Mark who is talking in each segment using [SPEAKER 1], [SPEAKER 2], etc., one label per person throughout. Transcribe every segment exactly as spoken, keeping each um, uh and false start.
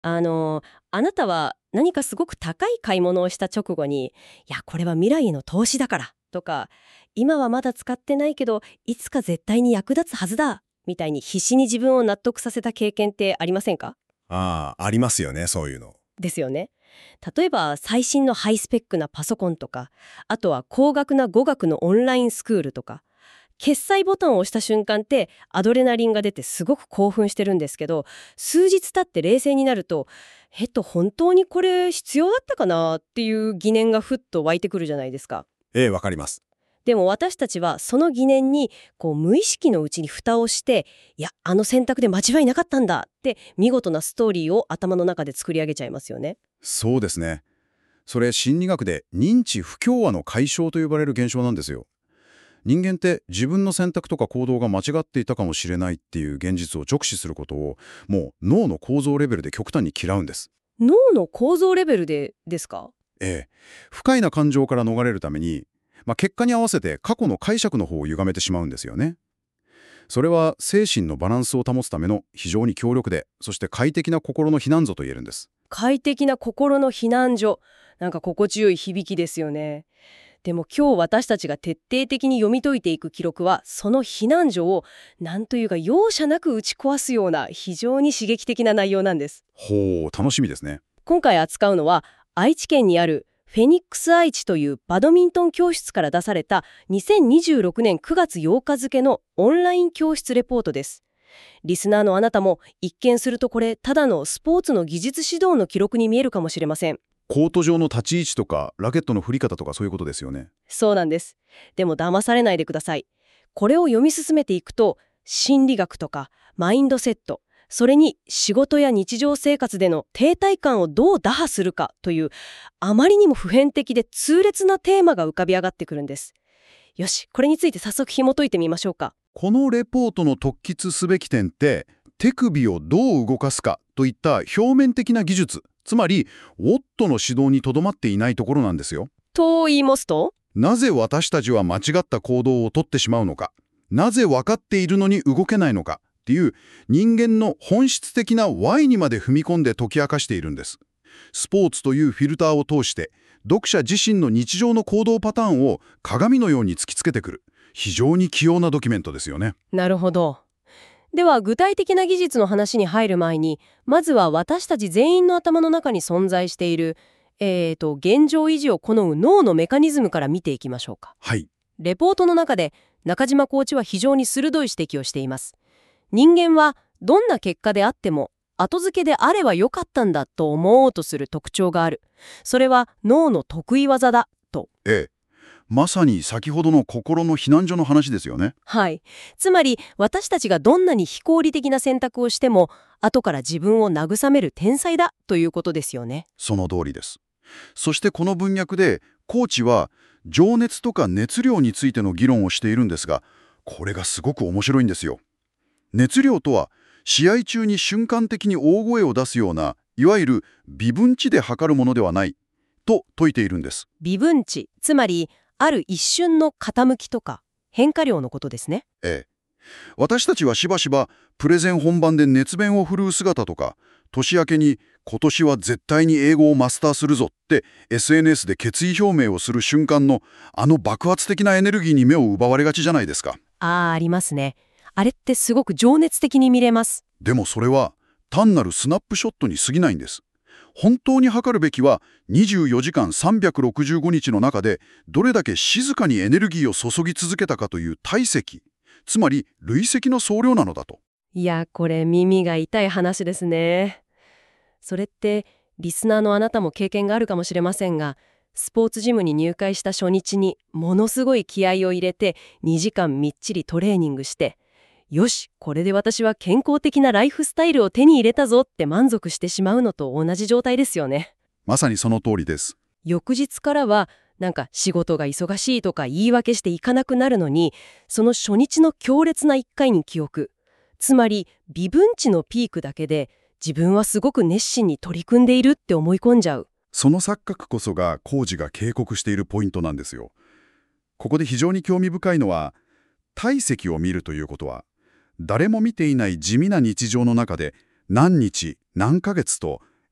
[SPEAKER 1] あの、あなたは何かすごく高い買い物をした直後に、いや、これは未来への投資だからとか、今はまだ使ってないけど、いつか絶対に役立つはずだみたいに必死に自分を納得させた経験ってありませんか？
[SPEAKER 2] ああ、ありますよね、そういうの。
[SPEAKER 1] ですよね。例えば最新のハイスペックなパソコンとか、あとは高額な語学のオンラインスクールとか、決済ボタンを押した瞬間ってアドレナリンが出てすごく興奮してるんですけど、数日経って冷静になると、えっと本当にこれ必要だったかなっていう疑念がふっと湧いてくるじゃないですか。
[SPEAKER 2] ええ、わかります。
[SPEAKER 1] でも私たちはその疑念にこう無意識のうちに蓋をして、いやあの選択で間違いなかったんだって見事なストーリーを頭の中で作り上げちゃいますよね。
[SPEAKER 2] そうですね。それ心理学で認知不協和の解消と呼ばれる現象なんですよ。人間って自分の選択とか行動が間違っていたかもしれないっていう現実を直視することをもう脳の構造レベルで極端に嫌うんです。
[SPEAKER 1] 脳の構造レベルでですか？
[SPEAKER 2] ええ。不快な感情から逃れるために、まあ、結果に合わせて過去の解釈の方を歪めてしまうんですよね。それは精神のバランスを保つための非常に強力で、そして快適な心の避難所と言えるんです。
[SPEAKER 1] 快適な心の避難所。なんか心地よい響きですよね。でも今日私たちが徹底的に読み解いていく記録は、その避難所をなんというか容赦なく打ち壊すような非常に刺激的な内容なんです。
[SPEAKER 2] ほう、楽しみですね。
[SPEAKER 1] 今回扱うのは愛知県にあるフェニックス愛知というバドミントン教室から出されたにせんにじゅうろくねんくがつようか付のオンライン教室レポートです。リスナーのあなたも一見するとこれただのスポーツの技術指導の記録に見えるかもしれません。
[SPEAKER 2] コート上の立ち位置とかラケットの振り方とかそういうことですよね。
[SPEAKER 1] そうなんです。でも騙されないでください。これを読み進めていくと、心理学とかマインドセット、それに仕事や日常生活での停滞感をどう打破するかという、あまりにも普遍的で痛烈なテーマが浮かび上がってくるんです。よし、これについて早速紐解いてみましょうか。
[SPEAKER 2] このレポートの突出すべき点って、手首をどう動かすかといった表面的な技術、つまりウォットの指導にとどまっていないところなんですよ。
[SPEAKER 1] と言いますと？
[SPEAKER 2] なぜ私たちは間違った行動をとってしまうのか、なぜ分かっているのに動けないのかっていう人間の本質的な ワイ にまで踏み込んで解き明かしているんです。スポーツというフィルターを通して読者自身の日常の行動パターンを鏡のように突きつけてくる非常に器用なドキュメントですよね。
[SPEAKER 1] なるほど。では具体的な技術の話に入る前に、まずは私たち全員の頭の中に存在しているえーと現状維持を好む脳のメカニズムから見ていきましょうか。
[SPEAKER 2] はい。
[SPEAKER 1] レポートの中で中島コーチは非常に鋭い指摘をしています。人間はどんな結果であっても後付けであればよかったんだと思おうとする特徴がある。それは脳の得意技だと。
[SPEAKER 2] ええ。まさに先ほどの心の避難所の話ですよね。
[SPEAKER 1] はい。つまり私たちがどんなに非効率的な選択をしても後から自分を慰める天才だということですよね。
[SPEAKER 2] その通りです。そしてこの文脈でコーチは情熱とか熱量についての議論をしているんですが、これがすごく面白いんですよ。熱量とは試合中に瞬間的に大声を出すようないわゆる微分値で測るものではないと説いているんです。
[SPEAKER 1] 微分値、つまりある一瞬の傾きとか変化量のことですね。
[SPEAKER 2] ええ。私たちはしばしばプレゼン本番で熱弁を振るう姿とか、年明けに今年は絶対に英語をマスターするぞって エスエヌエス で決意表明をする瞬間のあの爆発的なエネルギーに目を奪われがちじゃないですか。
[SPEAKER 1] ああ、ありますね。あれってすごく情熱的に見れます。
[SPEAKER 2] でもそれは単なるスナップショットに過ぎないんです。本当に測るべきはにじゅうよじかんさんびゃくろくじゅうごにちの中でどれだけ静かにエネルギーを注ぎ続けたかという体積、つまり累積の総量なのだと。
[SPEAKER 1] いや、これ耳が痛い話ですね。それってリスナーのあなたも経験があるかもしれませんが、スポーツジムに入会した初日にものすごい気合を入れてにじかんみっちりトレーニングして、よし、これで私は健康的なライフスタイルを手に入れたぞって満足してしまうのと同じ状態ですよね。
[SPEAKER 2] まさにその通りです。
[SPEAKER 1] 翌日からはなんか仕事が忙しいとか言い訳していかなくなるのに、その初日の強烈ないっかいに記憶、つまり微分値のピークだけで自分はすごく熱心に取り組んでいるって思い込んじゃう。
[SPEAKER 2] その錯覚こそがコーチが警告しているポイントなんですよ。ここで非常に興味深いのは、体積を見るということは誰も見ていない地味な日常の中で何日何ヶ月と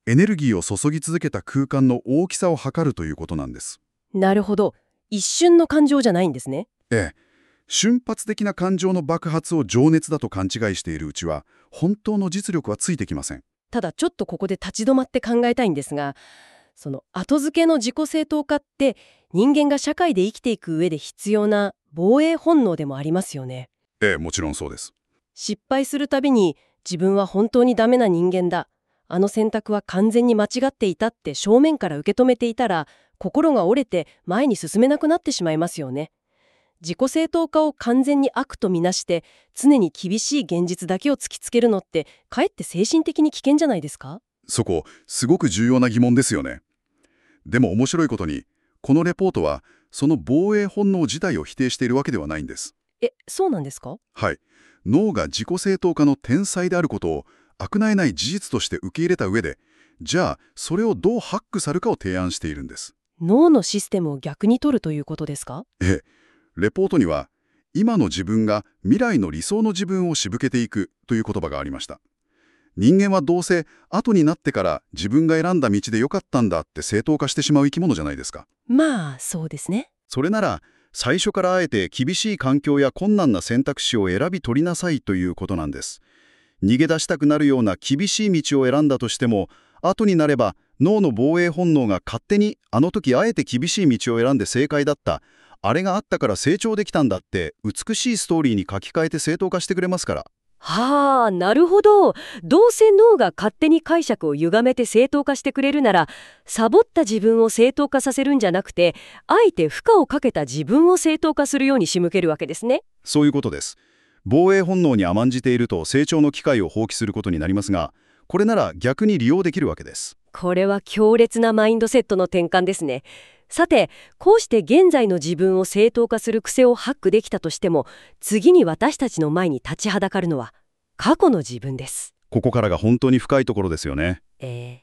[SPEAKER 2] エネルギーを注ぎ続けた空間の大きさを測るということなんです。
[SPEAKER 1] なるほど。一瞬の感情じゃないんですね。
[SPEAKER 2] ええ。瞬発的な感情の爆発を情熱だと勘違いしているうちは、本当の実力はついてきません。
[SPEAKER 1] ただちょっとここで立ち止まって考えたいんですが、その後付けの自己正当化って人間が社会で生きていく上で必要な防衛本能でもありますよね。
[SPEAKER 2] ええ、もちろんそうです。
[SPEAKER 1] 失敗するたびに自分は本当にダメな人間だ、あの選択は完全に間違っていたって正面から受け止めていたら、心が折れて前に進めなくなってしまいますよね。自己正当化を完全に悪とみなして常に厳しい現実だけを突きつけるのってかえって精神的に危険じゃないですか？
[SPEAKER 2] そこ、すごく重要な疑問ですよね。でも面白いことに、このレポートは、その防衛本能自体を否定しているわけではないんです。
[SPEAKER 1] え、そうなんですか？
[SPEAKER 2] はい。脳が自己正当化の天才であることを、悪なえない事実として受け入れた上で、じゃあ、それをどうハックさるかを提案しているんです。
[SPEAKER 1] 脳のシステムを逆に取るということですか？
[SPEAKER 2] ええ。レポートには、今の自分が未来の理想の自分を仕向けていくという言葉がありました。人間はどうせ後になってから自分が選んだ道でよかったんだって正当化してしまう生き物じゃないですか。
[SPEAKER 1] まあそうですね。
[SPEAKER 2] それなら最初からあえて厳しい環境や困難な選択肢を選び取りなさいということなんです。逃げ出したくなるような厳しい道を選んだとしても、後になれば脳の防衛本能が勝手にあの時あえて厳しい道を選んで正解だった、あれがあったから成長できたんだって美しいストーリーに書き換えて正当化してくれますから。
[SPEAKER 1] はあ、なるほど。どうせ脳が勝手に解釈を歪めて正当化してくれるなら、サボった自分を正当化させるんじゃなくて、あえて負荷をかけた自分を正当化するように仕向けるわけですね。
[SPEAKER 2] そういうことです。防衛本能に甘んじていると成長の機会を放棄することになりますが、これなら逆に利用できるわけです。
[SPEAKER 1] これは強烈なマインドセットの転換ですね。さて、こうして現在の自分を正当化する癖をハックできたとしても、次に私たちの前に立ちはだかるのは過去の自分です。
[SPEAKER 2] ここからが本当に深いところですよね。
[SPEAKER 1] えー、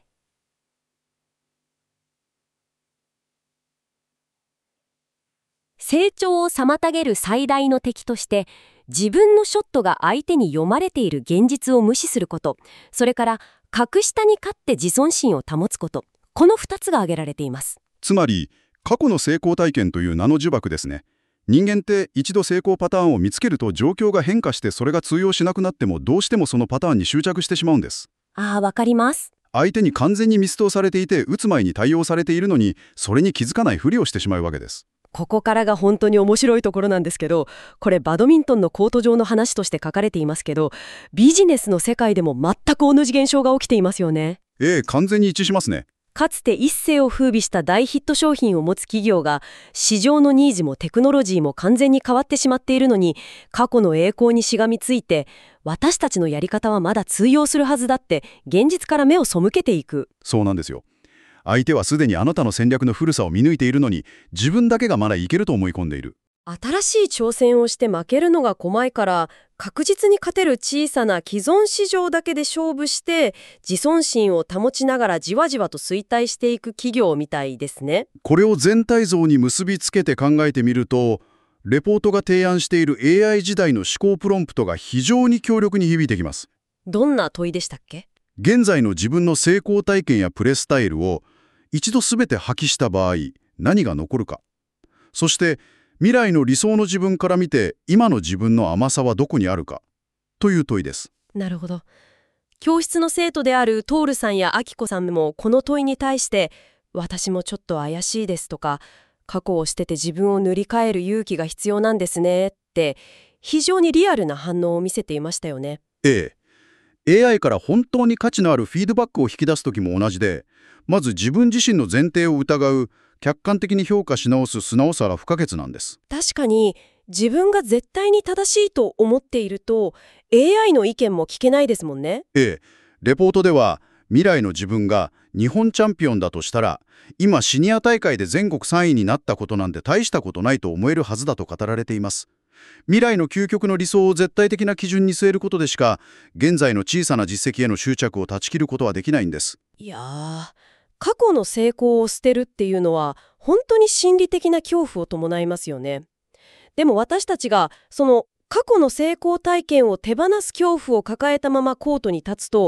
[SPEAKER 1] 成長を妨げる最大の敵として、自分のショットが相手に読まれている現実を無視すること、それから格下に勝って自尊心を保つこと、このふたつが挙げられています。
[SPEAKER 2] つまり過去の成功体験という名の呪縛ですね。人間って一度成功パターンを見つけると状況が変化してそれが通用しなくなってもどうしてもそのパターンに執着してしまうんです。
[SPEAKER 1] ああ、わかります。
[SPEAKER 2] 相手に完全に見透されていて打つ前に対応されているのにそれに気づかないふりをしてしまうわけです。
[SPEAKER 1] ここからが本当に面白いところなんですけど、これバドミントンのコート上の話として書かれていますけど、ビジネスの世界でも全く同じ現象が起きていますよね。
[SPEAKER 2] ええ、完全に一致しますね。
[SPEAKER 1] かつて一世を風靡した大ヒット商品を持つ企業が、市場のニーズもテクノロジーも完全に変わってしまっているのに、過去の栄光にしがみついて、私たちのやり方はまだ通用するはずだって現実から目を背けていく。
[SPEAKER 2] そうなんですよ。相手はすでにあなたの戦略の古さを見抜いているのに、自分だけがまだいけると思い込んでいる。
[SPEAKER 1] 新しい挑戦をして負けるのが怖いから、確実に勝てる小さな既存市場だけで勝負して自尊心を保ちながらじわじわと衰退していく企業みたいですね。
[SPEAKER 2] これを全体像に結びつけて考えてみると、レポートが提案している エーアイ 時代の思考プロンプトが非常に強力に響いてきます。
[SPEAKER 1] どんな問いでしたっけ？
[SPEAKER 2] 現在の自分の成功体験やプレースタイルを一度すべて破棄した場合、何が残るか。そして未来の理想の自分から見て今の自分の甘さはどこにあるかという問いです。
[SPEAKER 1] なるほど。教室の生徒であるトールさんやアキコさんもこの問いに対して、私もちょっと怪しいですとか、過去を捨てて自分を塗り替える勇気が必要なんですねって非常にリアルな反応を見せていましたよね。
[SPEAKER 2] ええ。エーアイ から本当に価値のあるフィードバックを引き出すときも同じで、まず自分自身の前提を疑う、客観的に評価し直す素直さが不可欠なんです。
[SPEAKER 1] 確かに自分が絶対に正しいと思っていると エーアイ の意見も聞けないですもんね。
[SPEAKER 2] ええ。レポートでは未来の自分が日本チャンピオンだとしたら、今シニア大会で全国さんいになったことなんて大したことないと思えるはずだと語られています。未来の究極の理想を絶対的な基準に据えることでしか、現在の小さな実績への執着を断ち切ることはできないんです。
[SPEAKER 1] いやー、過去の成功を捨てるっていうのは本当に心理的な恐怖を伴いますよね。でも私たちがその過去の成功体験を手放す恐怖を抱えたままコートに立つと、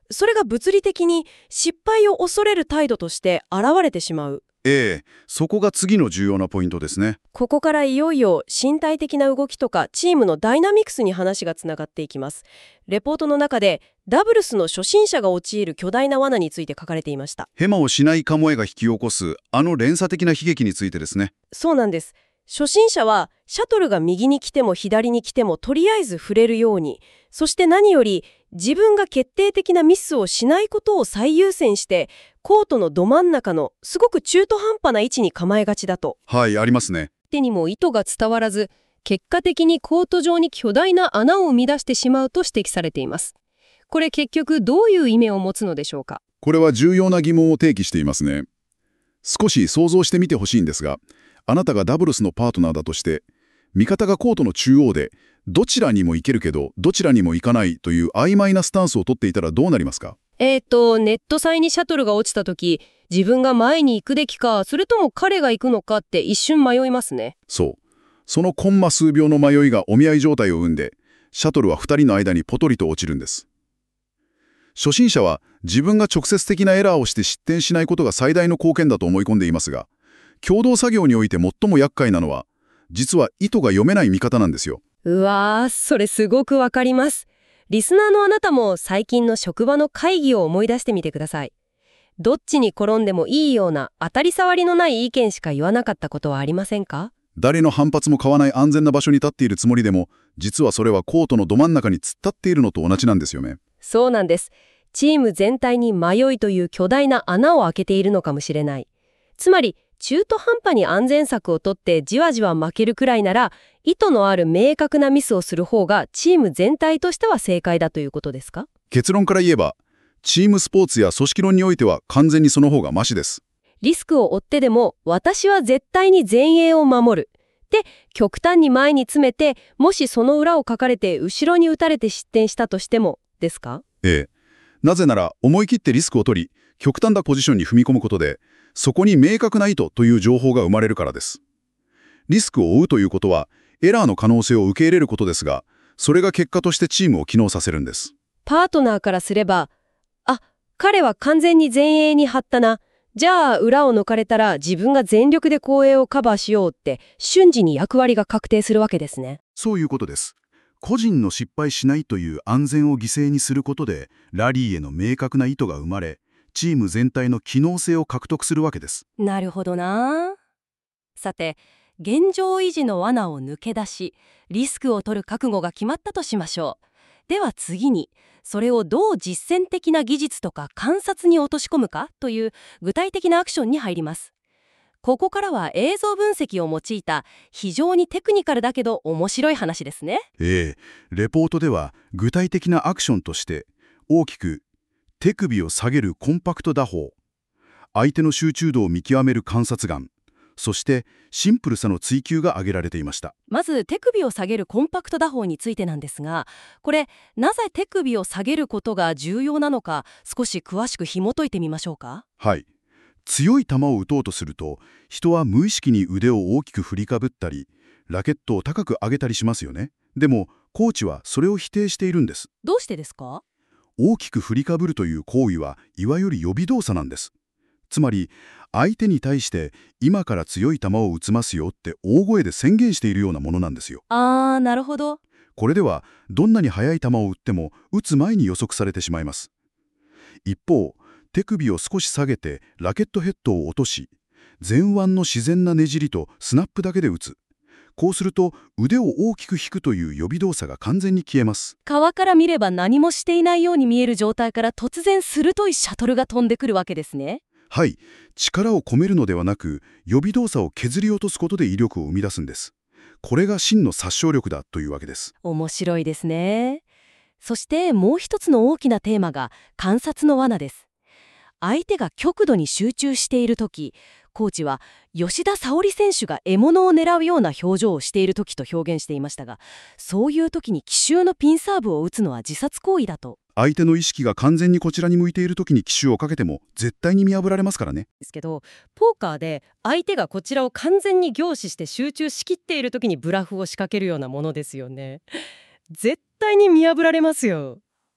[SPEAKER 1] それが物理的に失敗を恐れる態度として現れてしまう。
[SPEAKER 2] ええ、そこが次の重要なポイントですね。
[SPEAKER 1] ここからいよいよ身体的な動きとかチームのダイナミクスに話がつながっていきます。レポートの中でダブルスの初心者が陥る巨大な罠について書かれていました。
[SPEAKER 2] ヘマをしないカモエが引き起こすあの連鎖的な悲劇についてですね。
[SPEAKER 1] そうなんです。初心者はシャトルが右に来ても左に来てもとりあえず触れるように、そして何より自分が決定的なミスをしないことを最優先してコートのど真ん中のすごく中途半端な位置に構えがちだと。
[SPEAKER 2] はい、ありますね。
[SPEAKER 3] 手にも意図が伝わらず、結果的にコート上に巨大な穴を生み出してしまうと指摘されています。これ結局どういう意味を持つのでしょうか。
[SPEAKER 4] これは重要な疑問を提起していますね。少し想像してみてほしいんですが、あなたがダブルスのパートナーだとして、味方がコートの中央で、どちらにも行けるけど、どちらにも行かないという曖昧なスタンスを取っていたらどうなりますか？
[SPEAKER 3] えーと、ネット際にシャトルが落ちた時、自分が前に行くべきか、それとも彼が行くのかって一瞬迷いますね。
[SPEAKER 4] そう。そのコンマ数秒の迷いがお見合い状態を生んで、シャトルはふたりの間にポトリと落ちるんです。初心者は自分が直接的なエラーをして失点しないことが最大の貢献だと思い込んでいますが、共同作業において最も厄介なのは、実は意図が読めない見方なんですよ。
[SPEAKER 3] うわー、それすごくわかります。リスナーのあなたも最近の職場の会議を思い出してみてください。どっちに転んでもいいような当たり障りのない意見しか言わなかったことはありませんか？
[SPEAKER 4] 誰の反発も買わない安全な場所に立っているつもりでも、実はそれはコートのど真ん中に突っ立っているのと同じなんですよね。
[SPEAKER 3] そうなんです。チーム全体に迷いという巨大な穴を開けているのかもしれない。つまり、中途半端に安全策を取ってじわじわ負けるくらいなら、意図のある明確なミスをする方がチーム全体としては正解だということですか？
[SPEAKER 4] 結論から言えば、チームスポーツや組織論においては完全にその方がマシです。
[SPEAKER 3] リスクを負ってでも、私は絶対に前衛を守る。で、極端に前に詰めて、もしその裏をかかれて後ろに打たれて失点したとしても、ですか？
[SPEAKER 4] ええ。なぜなら、思い切ってリスクを取り、極端なポジションに踏み込むことで、そこに明確な意図という情報が生まれるからです。リスクを負うということは、エラーの可能性を受け入れることですが、それが結果としてチームを機能させるんです。
[SPEAKER 3] パートナーからすれば、あ、彼は完全に前衛に張ったな。じゃあ裏を抜かれたら自分が全力で後衛をカバーしようって瞬時に役割が確定するわけですね。
[SPEAKER 4] そういうことです。個人の失敗しないという安全を犠牲にすることで、ラリーへの明確な意図が生まれ、チーム全体の機能性を獲得するわけです。
[SPEAKER 3] なるほどな。さて、現状維持の罠を抜け出し、リスクを取る覚悟が決まったとしましょう。では次に、それをどう実践的な技術とか観察に落とし込むかという具体的なアクションに入ります。ここからは映像分析を用いた非常にテクニカルだけど面白い話ですね。
[SPEAKER 4] ええ、レポートでは具体的なアクションとして、大きく手首を下げるコンパクト打法、相手の集中度を見極める観察眼、そしてシンプルさの追求が挙げられていました。
[SPEAKER 3] まず手首を下げるコンパクト打法についてなんですが、これなぜ手首を下げることが重要なのか少し詳しく紐解いてみましょうか。
[SPEAKER 4] はい。強い球を打とうとすると、人は無意識に腕を大きく振りかぶったり、ラケットを高く上げたりしますよね。でも、コーチはそれを否定しているんです。
[SPEAKER 3] どうしてですか？
[SPEAKER 4] 大きく振りかぶるという行為はいわゆる予備動作なんです。つまり、相手に対して今から強い球を打つますよって大声で宣言しているようなものなんですよ。
[SPEAKER 3] あー、なるほど。
[SPEAKER 4] これでは、どんなに速い球を打っても打つ前に予測されてしまいます。一方、手首を少し下げてラケットヘッドを落とし、前腕の自然なねじりとスナップだけで打つ。こうすると腕を大きく引くという予備動作が完全に消えます。
[SPEAKER 3] 側から見れば何もしていないように見える状態から突然鋭いシャトルが飛んでくるわけですね。
[SPEAKER 4] はい、力を込めるのではなく、予備動作を削り落とすことで威力を生み出すんです。これが真の殺傷力だというわけです。
[SPEAKER 3] 面白いですね。そしてもう一つの大きなテーマが観察の罠です。相手が極度に集中しているとき、コーチは吉田沙保里選手が獲物を狙うような表情をしているときと表現していましたが、そういうときに奇襲のピンサーブを打つのは自殺行為だと。
[SPEAKER 4] 相手の意識が完全にこちらに向いているときに奇襲をかけても絶対に見破られますからね。
[SPEAKER 1] ですけど、ポーカーで相手がこちらを完全に凝視して集中しきっている時にブラフを仕掛けるようなものですよね。絶対に見破られますよ。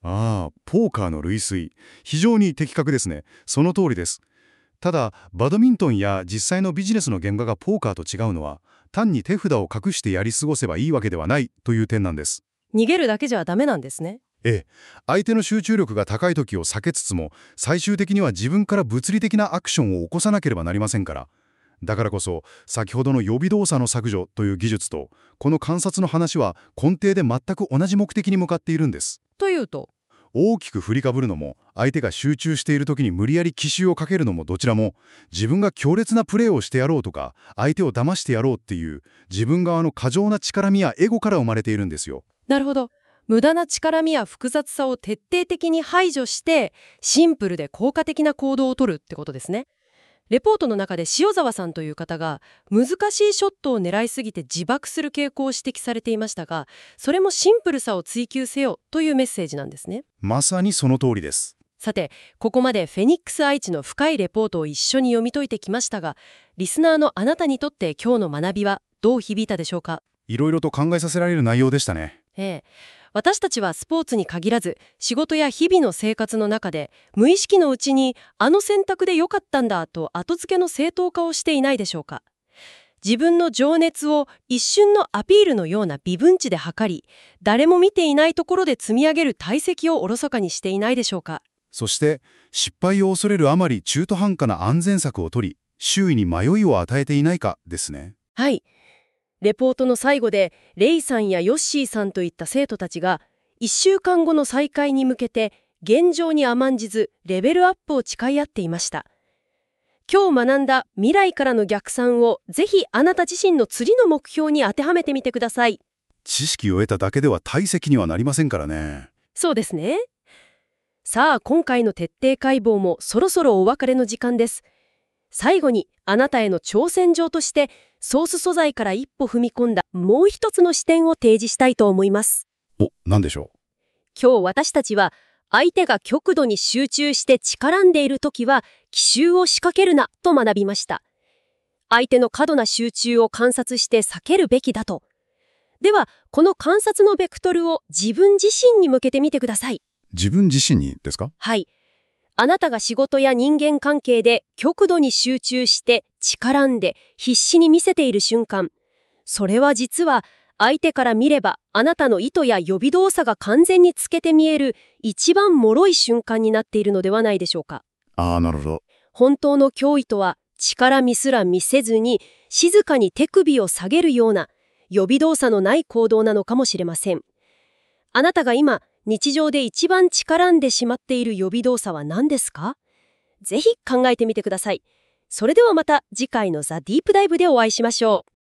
[SPEAKER 5] ああ、ポーカーの類推。非常に的確ですね。その通りです。ただ、バドミントンや実際のビジネスの現場がポーカーと違うのは、単に手札を隠してやり過ごせばいいわけではないという点なんです。
[SPEAKER 1] 逃げるだけじゃダメなんですね。
[SPEAKER 5] ええ、相手の集中力が高い時を避けつつも、最終的には自分から物理的なアクションを起こさなければなりませんから。だからこそ、先ほどの予備動作の削除という技術と、この観察の話は根底で全く同じ目的に向かっているんです。
[SPEAKER 1] というと、
[SPEAKER 5] 大きく振りかぶるのも、相手が集中している時に無理やり奇襲をかけるのもどちらも、自分が強烈なプレーをしてやろうとか、相手を騙してやろうっていう、自分側の過剰な力みやエゴから生まれているんですよ。
[SPEAKER 1] なるほど。無駄な力みや複雑さを徹底的に排除して、シンプルで効果的な行動をとるってことですね。レポートの中で塩沢さんという方が、難しいショットを狙いすぎて自爆する傾向を指摘されていましたが、それもシンプルさを追求せよというメッセージなんですね。
[SPEAKER 5] まさにその通りです。
[SPEAKER 1] さて、ここまでフェニックス愛知の深いレポートを一緒に読み解いてきましたが、リスナーのあなたにとって今日の学びはどう響いたでしょうか？
[SPEAKER 5] いろいろと考えさせられる内容でしたね。
[SPEAKER 1] ええ。私たちはスポーツに限らず、仕事や日々の生活の中で、無意識のうちに、あの選択で良かったんだと後付けの正当化をしていないでしょうか。自分の情熱を一瞬のアピールのような微分値で測り、誰も見ていないところで積み上げる大石をおろそかにしていないでしょうか。
[SPEAKER 5] そして、失敗を恐れるあまり中途半端な安全策を取り、周囲に迷いを与えていないかですね。
[SPEAKER 1] はい。レポートの最後で、レイさんやヨッシーさんといった生徒たちが、いっしゅうかんごの再開に向けて、現状に甘んじず、レベルアップを誓い合っていました。今日学んだ未来からの逆算を、ぜひあなた自身の次の目標に当てはめてみてください。
[SPEAKER 5] 知識を得ただけでは大石にはなりませんからね。
[SPEAKER 1] そうですね。さあ、今回の徹底解剖もそろそろお別れの時間です。最後に、あなたへの挑戦状として、ソース素材から一歩踏み込んだもう一つの視点を提示したいと思います。
[SPEAKER 5] お、何でしょう。
[SPEAKER 1] 今日私たちは、相手が極度に集中して力んでいるときは、奇襲を仕掛けるなと学びました。相手の過度な集中を観察して避けるべきだと。では、この観察のベクトルを自分自身に向けてみてください。
[SPEAKER 4] 自分自身にですか？
[SPEAKER 1] はい。あなたが仕事や人間関係で極度に集中して力んで必死に見せている瞬間、それは実は相手から見ればあなたの意図や予備動作が完全に透けて見える一番脆い瞬間になっているのではないでしょうか。
[SPEAKER 4] ああ、なるほど。
[SPEAKER 1] 本当の脅威とは力見すら見せずに静かに手首を下げるような予備動作のない行動なのかもしれません。あなたが今日常で一番力んでしまっている予備動作は何ですか？ぜひ考えてみてください。それではまた次回のザ・ディープダイブでお会いしましょう。